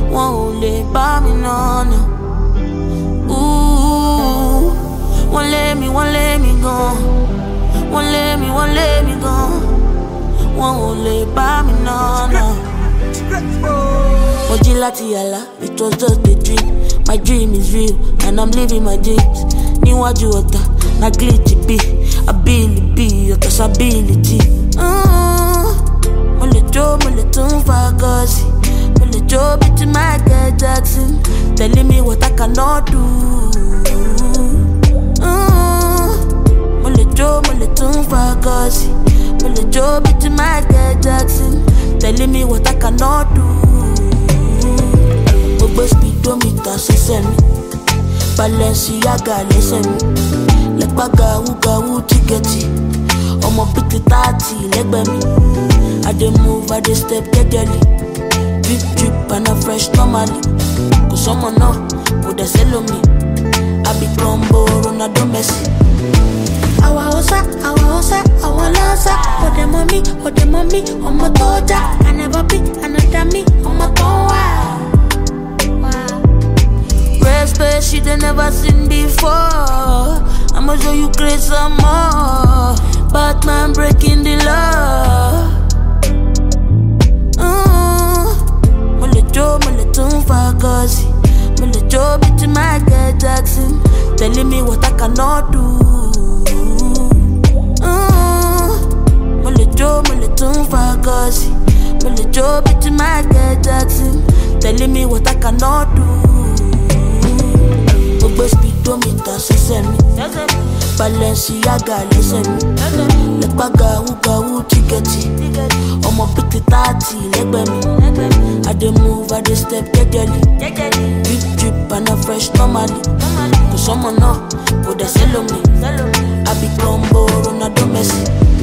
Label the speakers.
Speaker 1: won't lè bá mi nana. Ooh, won't let me go. Won't let me go. Won't lè bá mi nana. Moji lati yala, it was just a dream. My dream is real, and I'm living my dreams. Niwaju ota, na glitchy be. Ability, ota's ability. Mole tun fagasi. Mole jo biti Michael Jackson. Telling me what I cannot do. Mole tun fagasi. Mole jo biti Michael Jackson. Telling me what I cannot do. Speedometer send me Balenciaga listen me like baga who tickety. I'm a bit 30 leg by me. I dey move, I dey step steadily. Drip and a fresh normally. Cause someone know who they sell on me. I be combo Ronaldo Messi. Awa osa, awa lanza. Oh the mommy, on my toja. I never be another me, on my toja. Space she they never seen before. I'ma show you grace some more. Batman breaking the law. Mole tun fagasi. Mole jo biti Michael Jackson. Telling me what I cannot do. Mole tun fagasi. Mole jo biti Michael Jackson. Telling me what I cannot do. Speedometer send me Balenciaga listen me like baga who tickety. I'm a bit 30 leg by me. I dey move, I dey step steadily. Drip and a fresh normally. Cause someone know who they sell on me. I be combo Ronaldo Messi.